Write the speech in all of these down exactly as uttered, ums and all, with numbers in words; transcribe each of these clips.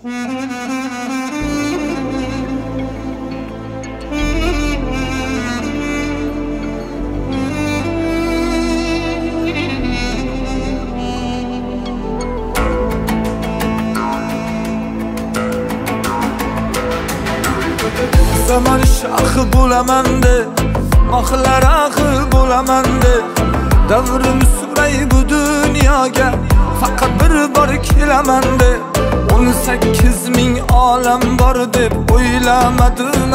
Zaman şahı bulamanda, mahlar ahı bulamanda. Davrim süray bu dunyoga, faqat bir bor kelamanda. o'n sakkiz ming olam bor deb o'ylamadim.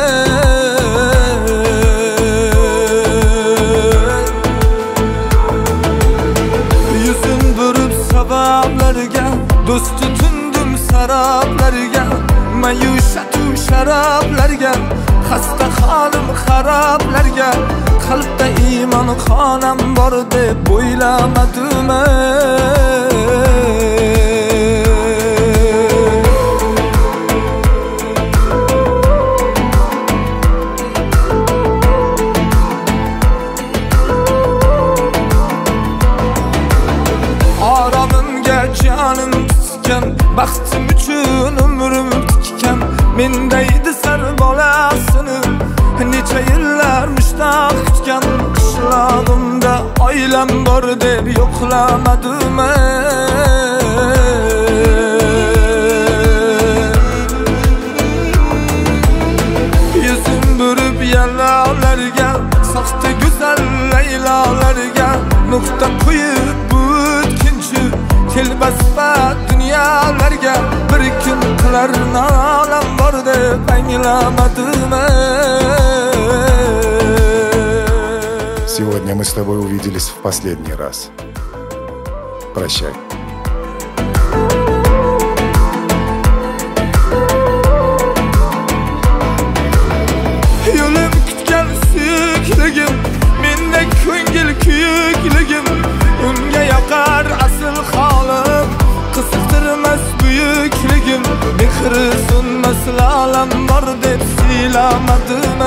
Yuzin burib sabablarga, do'st tutundim sarablarga. Mayushatu sharablarga, xasta holim xarablarga. Qalbda iymon xonam bor deb o'ylamadim. Oromimga jonim tutgan, baxtim uchun umrim tikkan. Mendaydi sar bolasini necha yillar mushtaq kutgan. Qishlog'imda oilam bor deb yo'qlamadim. Yuzim burib yallolarga, soxta go'zal laylolarga. Nuqta qo'yib bu o'tkinchi telbasbat dunyolarga. Bir kun qilar nolam bor deb anglamadim. Сегодня мы с тобой увиделись в последний раз. Прощай. Yo'lim kutgan suyukligim, menda ko'ngil kuyukligim. Unga yoqar asl holim, qiziqtirmas buyukligim. Mehri sunmas lolam bor deb siylamadim.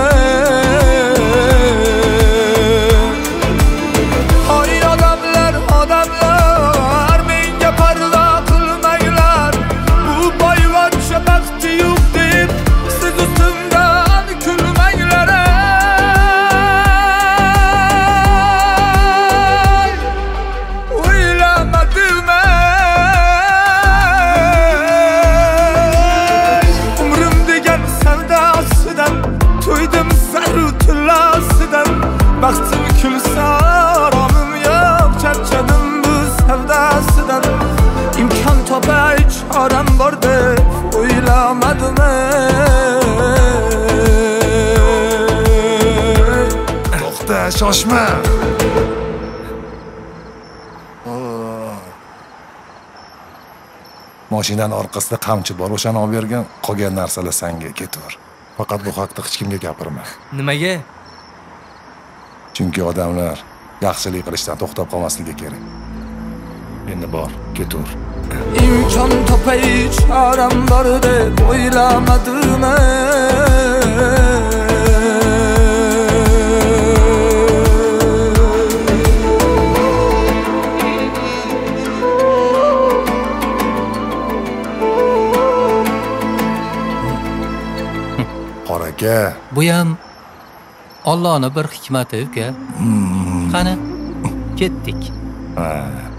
Hoy odamlar, odamlar, menga parvo qilmanglar. Bu boyvachcha baxti yo'q deb siz ustimdan kulmanglar. O'ylamadim. Umrim degan savdosidan to'ydim zaru tilosidan. Baxtim kulsa oromim yo'q, charchadim bu savdosidan. Imkon topay choram bor deb o'ylamadim. To'xta, shoshma. Mashinaning orqasida qamchi bor, o'shani olib bergan. Qolgan narsalar senga, ketaver. Faqat bu haqda hech kimga gapirma. Nimaga? Chunki odamlar yaxshilik qilishdan to'xtab qolmasligi kerak. Endi bor, ketaver. Imkon topay choram bor deb o'ylamadim. Qor aka. Bu ham Allohning bir hikmati uka. Qani, ketdik. Ha.